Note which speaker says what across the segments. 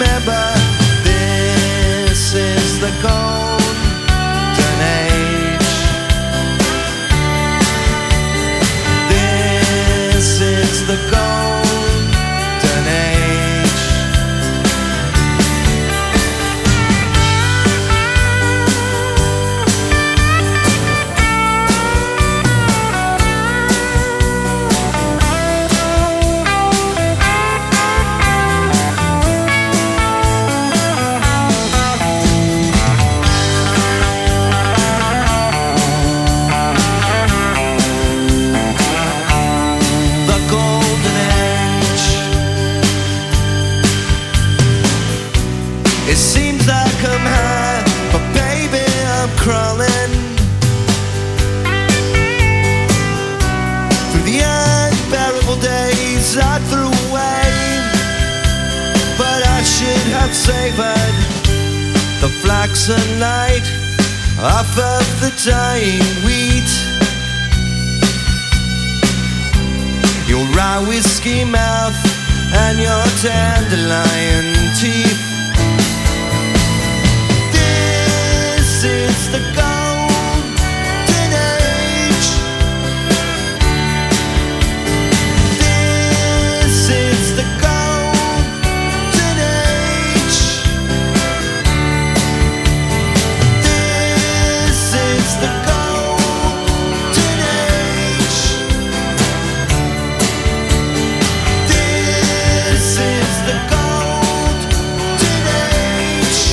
Speaker 1: remember, this is the golden age. This is the golden age. It seems like I'm high, but baby I'm crawling through the unbearable days I threw away. But I should have savored the flaxen light off of the dying wheat. Your rye whiskey mouth and your dandelion teeth. It's the golden age. This is the golden age. This is the golden age. This is the golden age.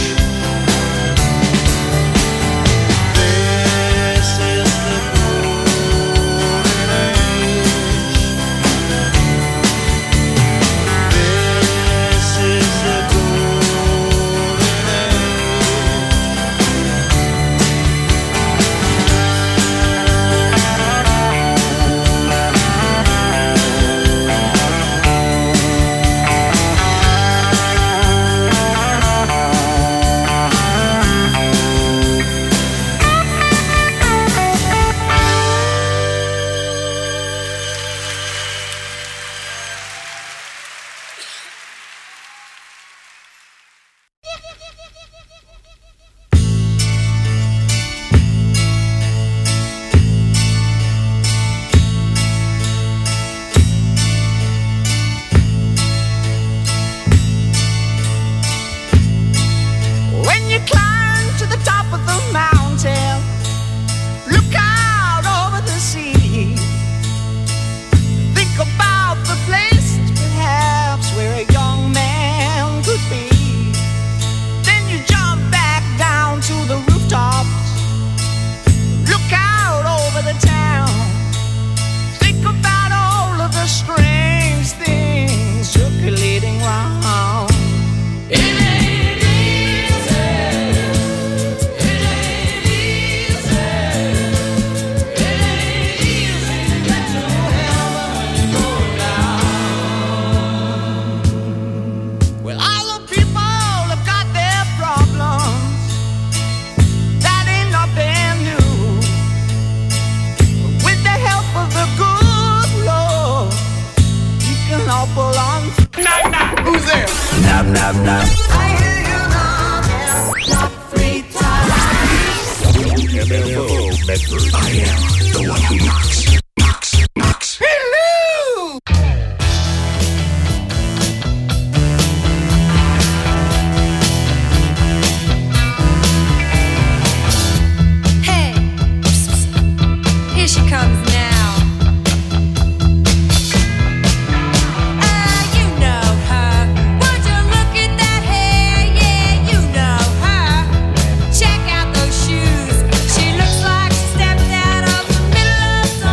Speaker 2: Check out those shoes. She looks like she stepped out of the middle of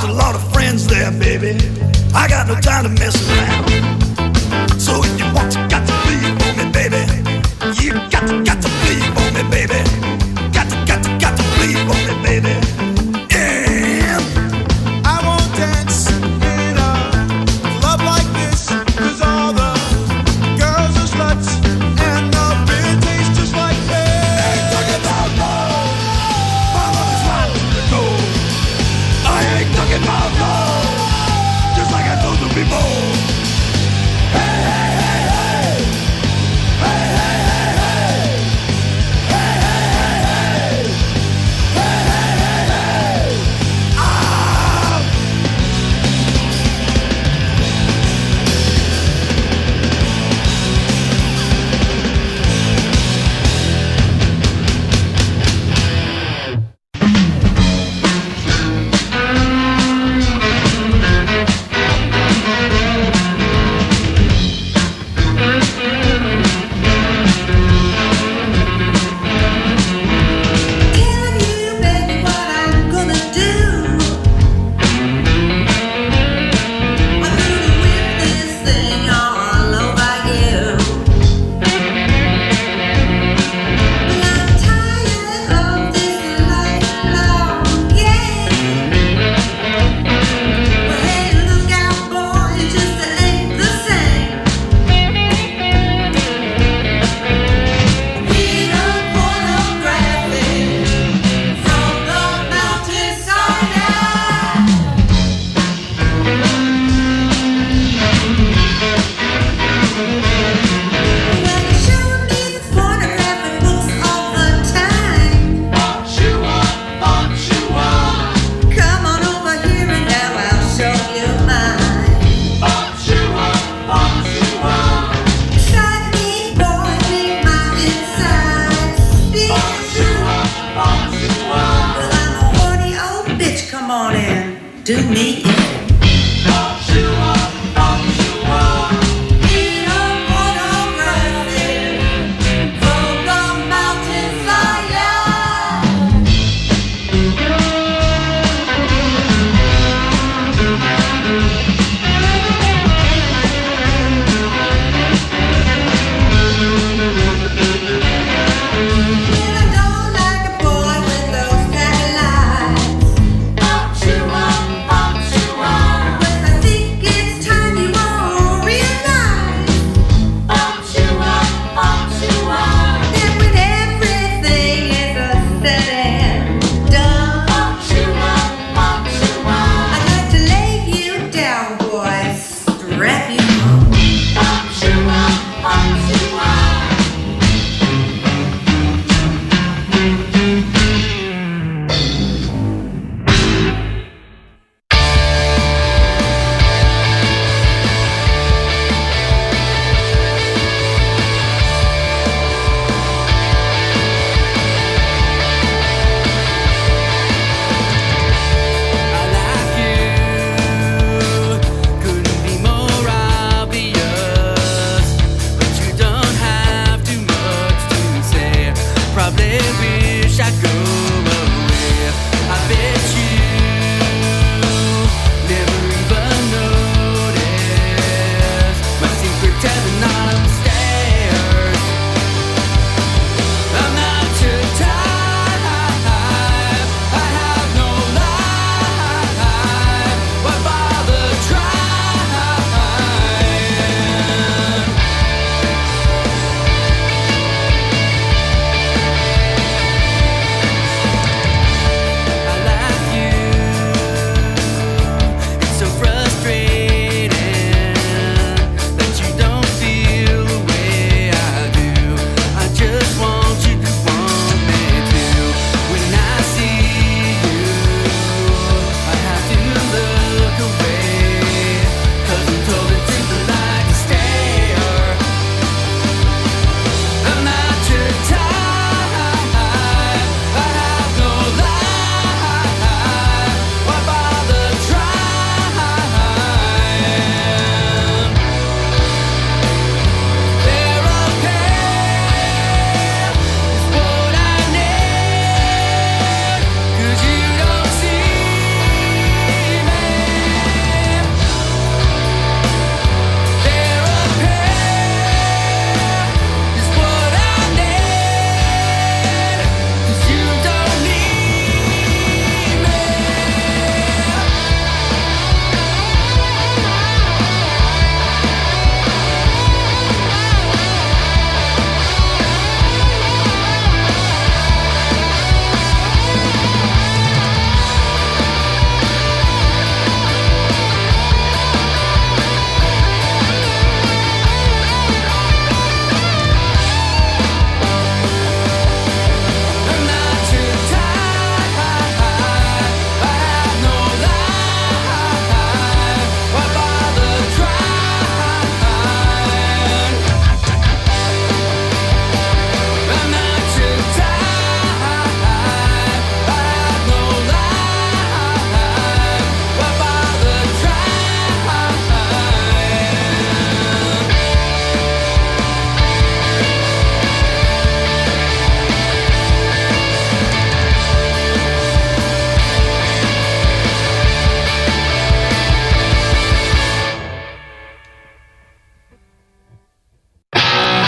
Speaker 2: a lot of friends there, baby. I got no time to mess around. So if you want, you got to believe for me, baby. You got to believe for me, baby. Got to believe for me, baby. Yeah.
Speaker 1: I won't dance in a club like this, 'cause all the girls are sluts and the beer tastes just like this.
Speaker 2: I ain't talking about love. My love is right to the goal. I ain't talking about love. Just like I told you before. Hey, hey, hey, hey. Hey, hey, hey, hey. Hey, hey, hey, hey. Hey, hey, hey, hey. Ah!
Speaker 3: Telling you, baby, what I'm gonna do. I'm gonna whip this thing all over you. But I'm tired of this lifelong game. Well, hey, look out, boy, it just ain't the same. Read a pornography from the mountainside. Well, you showed me the pornographic books all the time. Come on over here and now I'll show you mine. Inside me, boy, make my insides spin. Well, I'm a horny old bitch. Come on in, do me in. Read a pornography from the mountainside. And I don't like a boy with those tacky lies.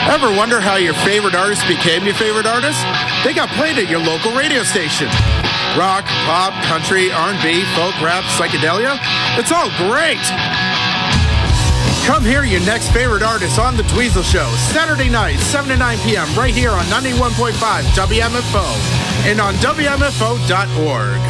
Speaker 4: Ever wonder how your favorite artist became your favorite artist? They got played at your local radio station. Rock, pop, country, R&B, folk, rap, psychedelia. It's all great. Come hear your next favorite artist on The Dweezil Show, Saturday night, 7 to 9 p.m. right here on 91.5 WMFO and on WMFO.org.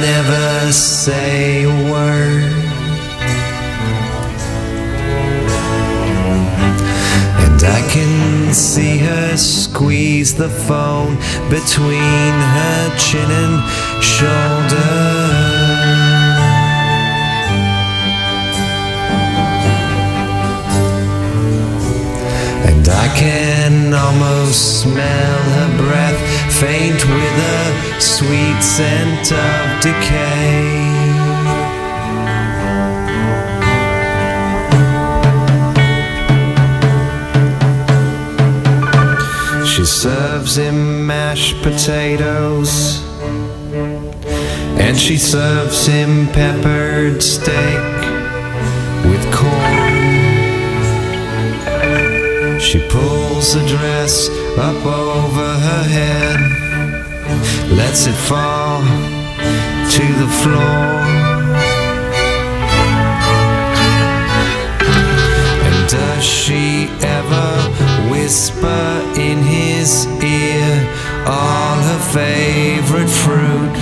Speaker 1: never say a word. And I can see her squeeze the phone between her chin and shoulder. And I can almost smell her breath, faint with a sweet scent of decay. She serves him mashed potatoes, and she serves him peppered steak with corn. She pulls the dress up over her head, lets it fall to the floor. And does she ever whisper in his ear all her favorite fruit?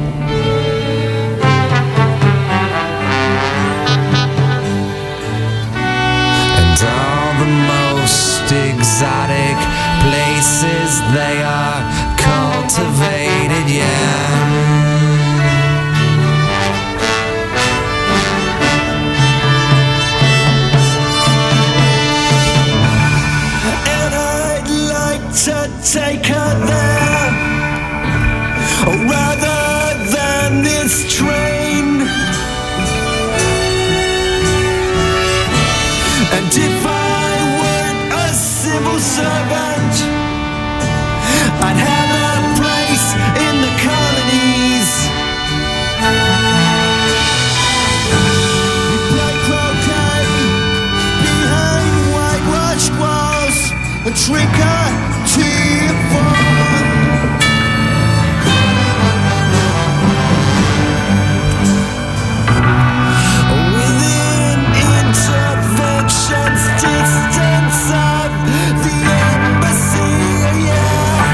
Speaker 1: And all the most exotic places they are cultivated, yeah. To take her there, rather than this train. And if I weren't a civil servant, I'd have a place in the colonies. Play croquet behind whitewashed walls and drink her tea fun. Within intervention's distance of the embassy, yeah.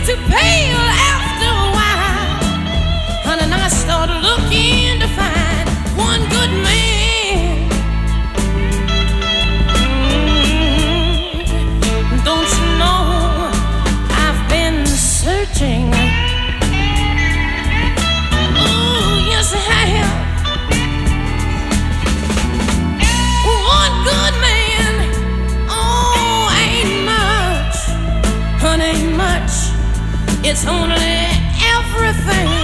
Speaker 5: to pale after a while. Honey, and I started looking to find one good man. Don't you know I've been searching? Oh, yes I have. One good man, oh, ain't much, honey, ain't much. It's only everything.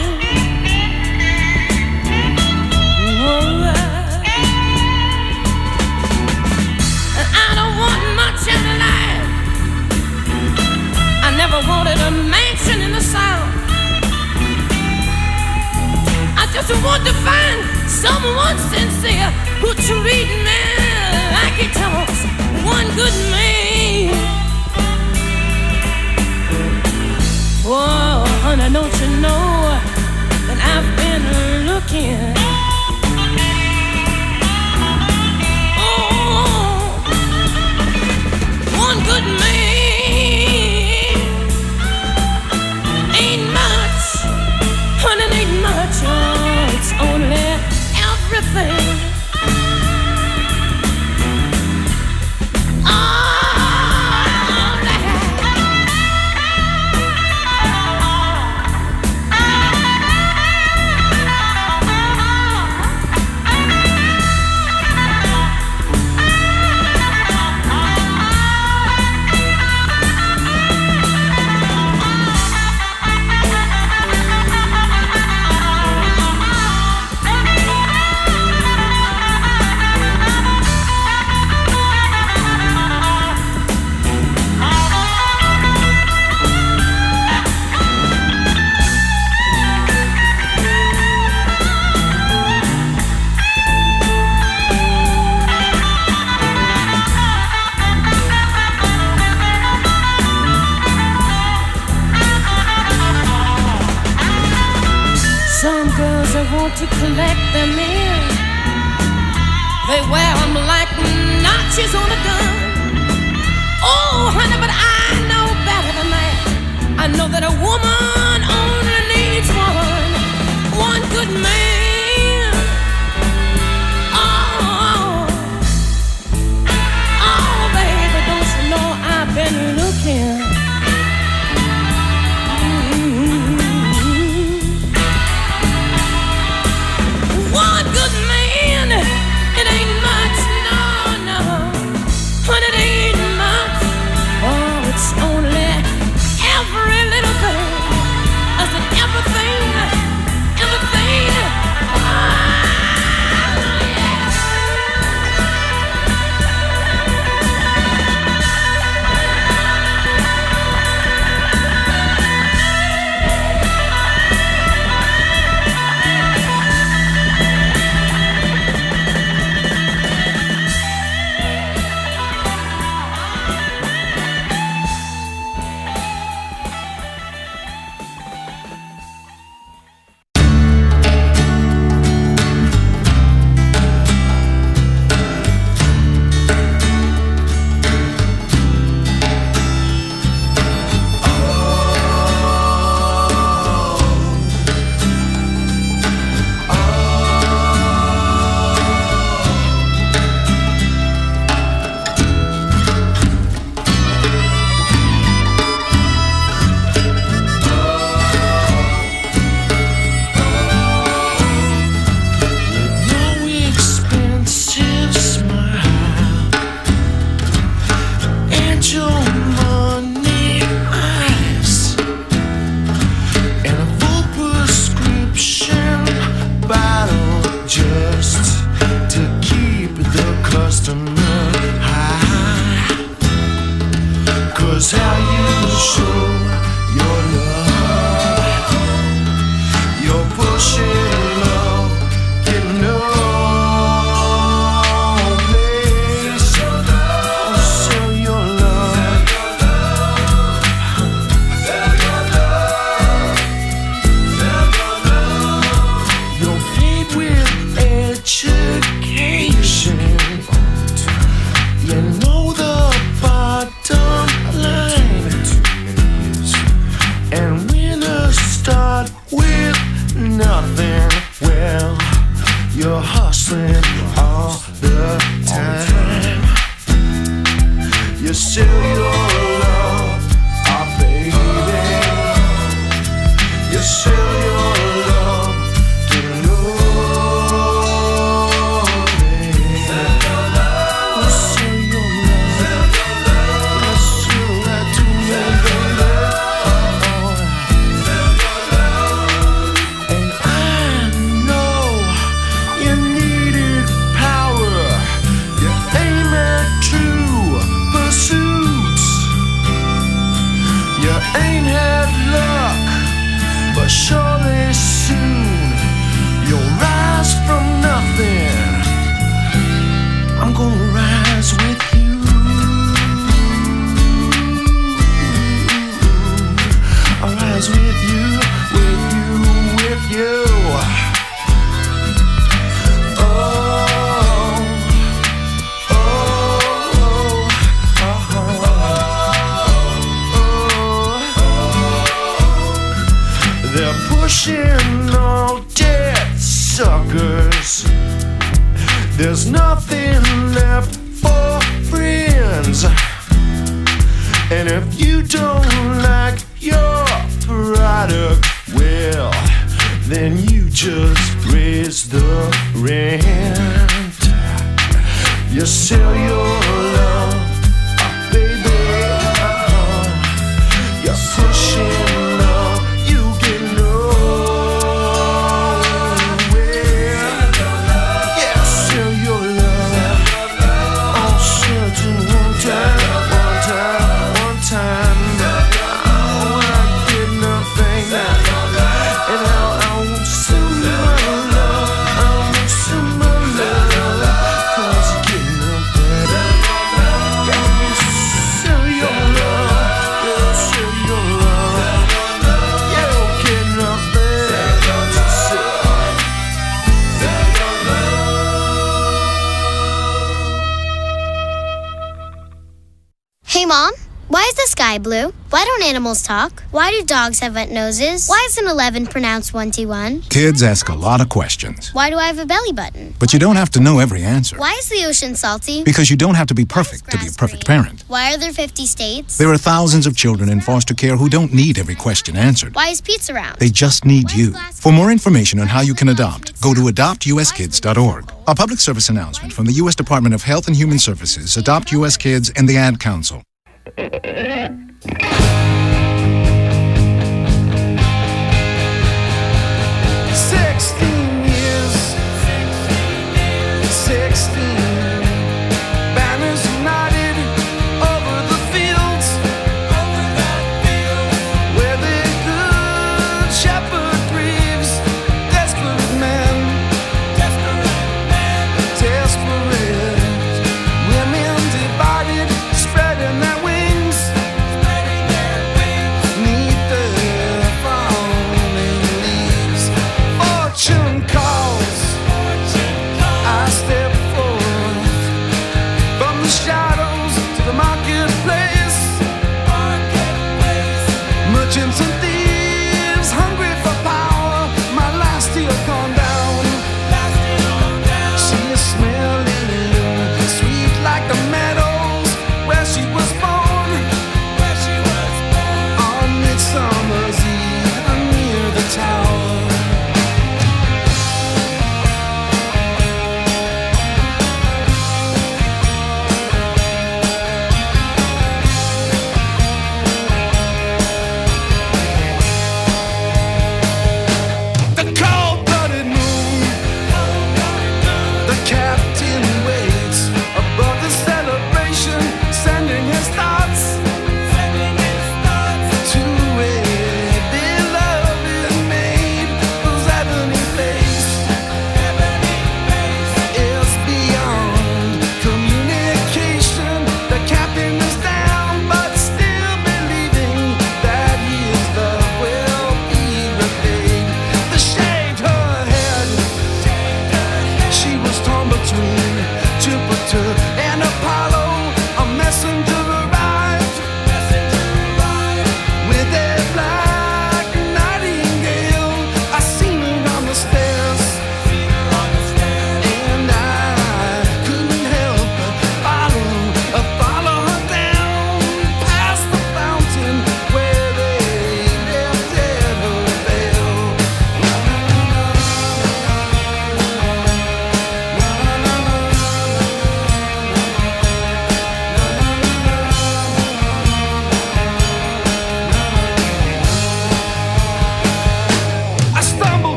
Speaker 5: I don't want much in life. I never wanted a mansion in the South. I just want to find someone sincere who treat me like he talks. One good man. Oh, honey, don't you know that I've been looking? Oh, one good man ain't much, honey, ain't much. Oh, it's only everything. To collect them in, they wear them like notches on a gun. Oh, honey, but I know better than that. I know that a woman only needs one good man. Oh, baby, don't you know I've been looking?
Speaker 6: Education
Speaker 1: friend all the time. You sell your love, oh baby. You sell your love to the lonely. You sell your love. You sell that to me, baby. And I know you needed power. You aim at true pursuits. You ain't had luck, but surely soon you'll rise from nothing. I'm gonna rise with you. I'll rise with you, with you, with you. Oh, oh, oh, oh. They're pushing all dead suckers. There's nothing left for friends. And if you don't like your product, well, then you just raise the rent. You sell your love, oh, baby. You're pushing love, you get nowhere. Yeah, sell your love. Oh, sell to one time. One time. Oh, I get nothing. And how I want some love. I want some love. 'Cause you get nothing. Yeah, sell your love. Yeah, sell your love. You get nothing.
Speaker 6: Hey, Mom, why is the sky blue? Why don't animals talk? Why do dogs have wet noses? Why is an 11 pronounced 1T1?
Speaker 7: Kids ask a lot of questions,
Speaker 6: Why do I have a belly button?
Speaker 7: but you don't have to know every answer.
Speaker 6: Why is the ocean salty?
Speaker 7: Because you don't have to be perfect to be a perfect parent.
Speaker 6: Why are there 50 states?
Speaker 7: There are thousands of children in foster care who don't need every question answered.
Speaker 6: Why is pizza round?
Speaker 7: They just need you. For more information on how you can adopt, go to adoptuskids.org. A public service announcement from the U.S. Department of Health and Human Services, Adopt U.S. Kids, and the Ad Council.
Speaker 1: 16 years, 16 banners united over the fields, where the good shepherd grieves, desperate men, desperate women divided, spreading their wings.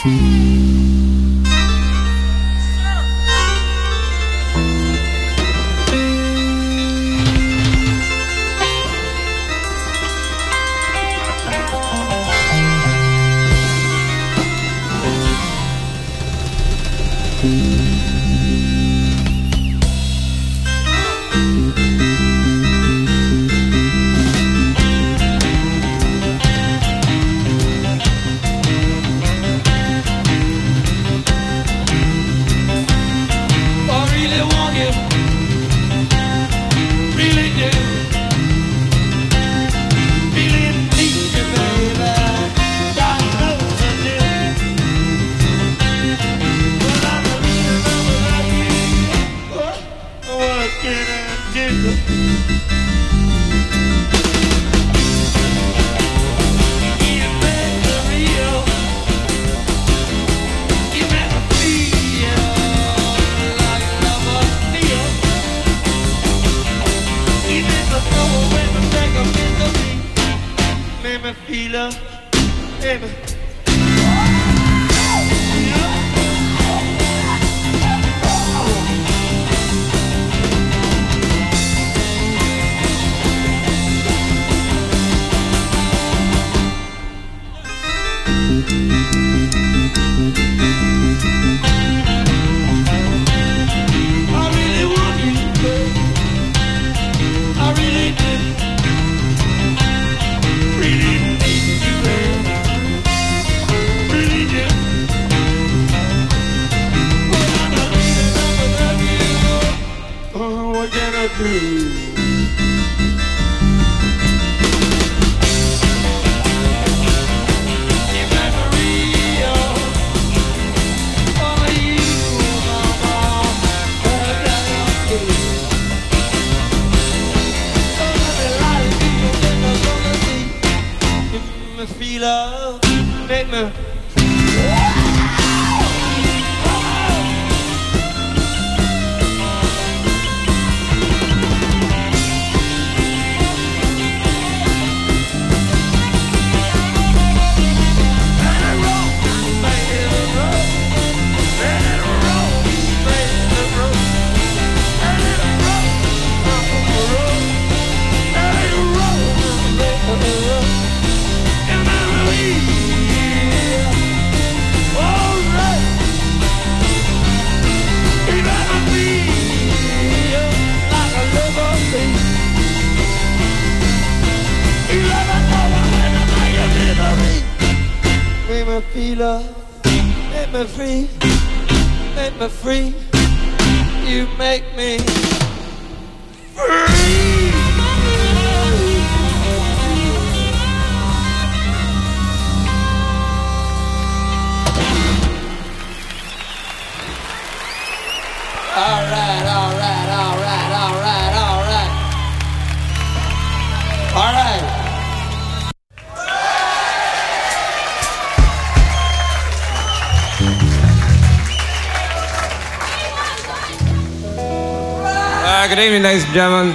Speaker 8: Good evening, ladies and gentlemen.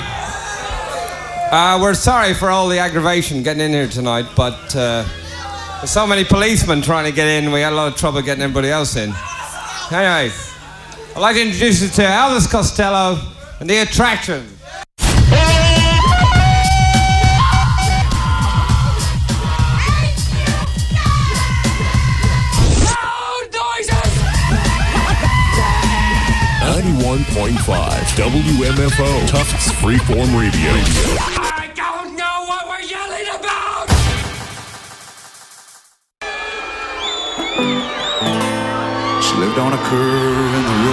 Speaker 8: We're sorry for all the aggravation getting in here tonight, but there's so many policemen trying to get in, we had a lot of trouble getting everybody else in. Anyway, I'd like to introduce you to Elvis Costello and The Attraction.
Speaker 9: WMFO, Tufts Freeform Radio.
Speaker 2: I don't know what we're yelling about!
Speaker 10: She lived on a curve in the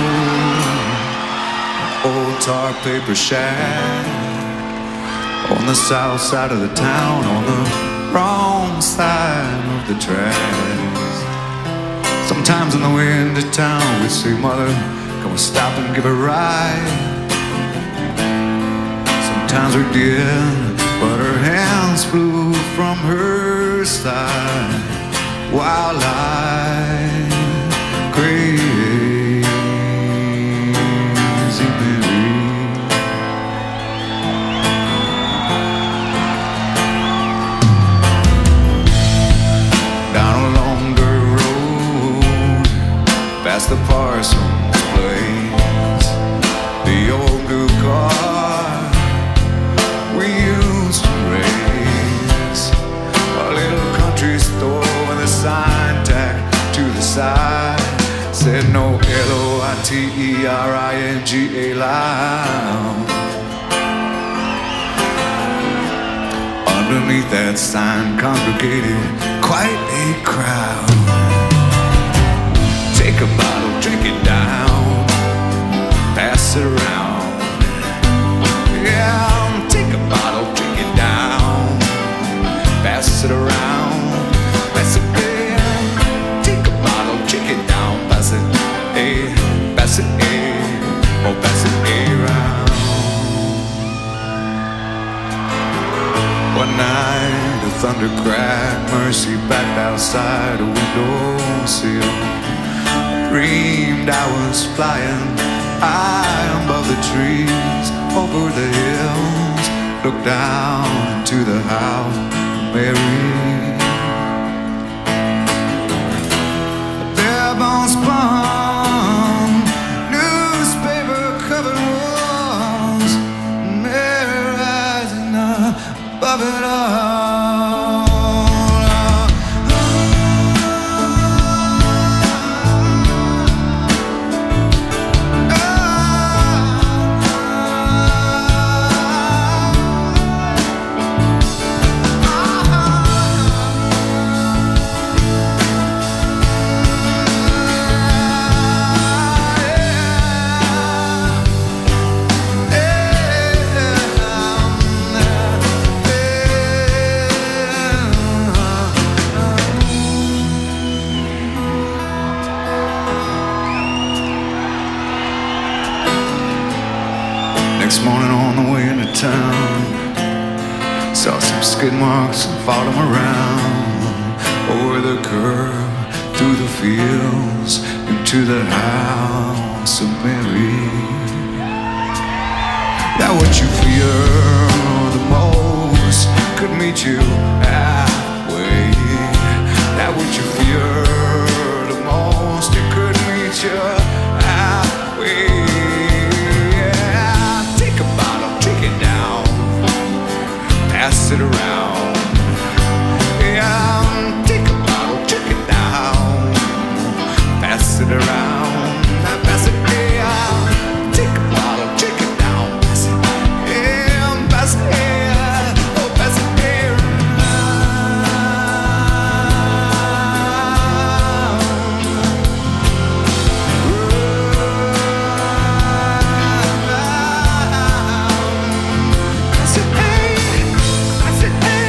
Speaker 10: road, an old tar paper shack, on the south side of the town, on the wrong side of the tracks. Sometimes on the way into town we'd say, "Mother, can we stop and give a ride?" Sometimes we did, but her hands flew from her side while I crazy Mary. Down a longer road PGA Lounge. Underneath that sign congregated quite a crowd. Take a bottle, drink it down, pass it around. Yeah, take a bottle, drink it down, pass it around. Pass it, yeah. Take a bottle, drink it down, pass it, eh, pass it, eh, oh, pass it, around. One night, the thunder cracked, Mercy backed outside a windowsill. Dreamed I was flying high above the trees, over the hills. Looked down into the house of Mary. Bare bones spun, newspaper covered walls, Mary rising above it all. Next morning on the way into town, saw some skid marks and followed them around. Over the curb, through the fields, into the house of Mary. That what you fear the most could meet you halfway. That what you fear the most, it could meet you halfway. Pass it around. Yeah, take a bottle, drink it down. Pass it around. Pass it down. Take a bottle, drink it down. Pass it, yeah, pass it, yeah. Oh, pass it Pass it, hey.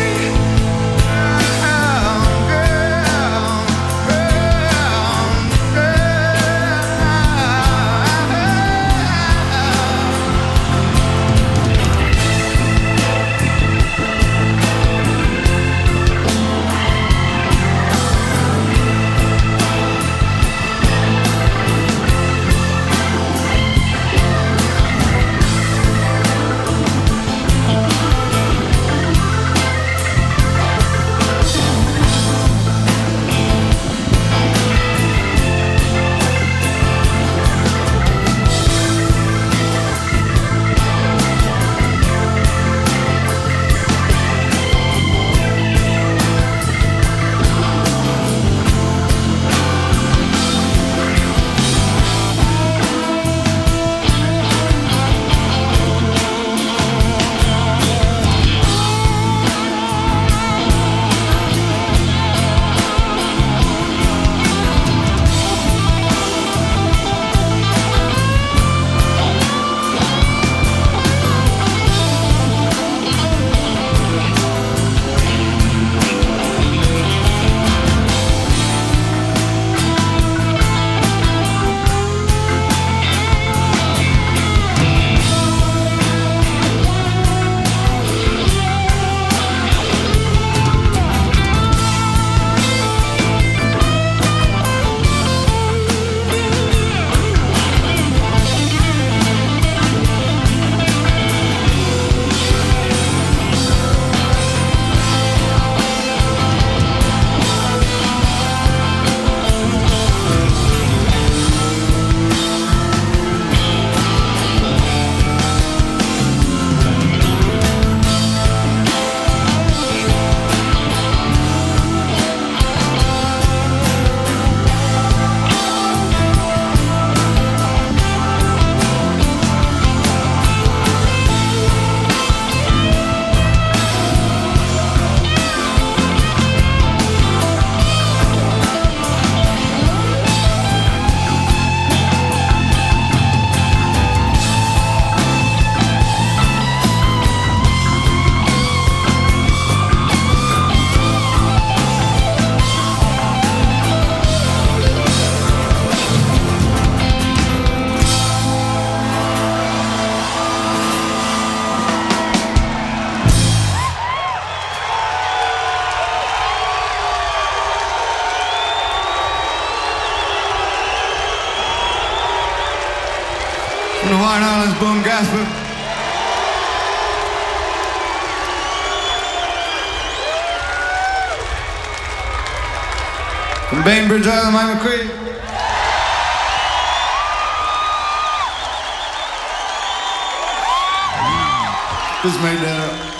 Speaker 10: Boone Gasper. From Bainbridge Island, Mike McCree. Just made that up.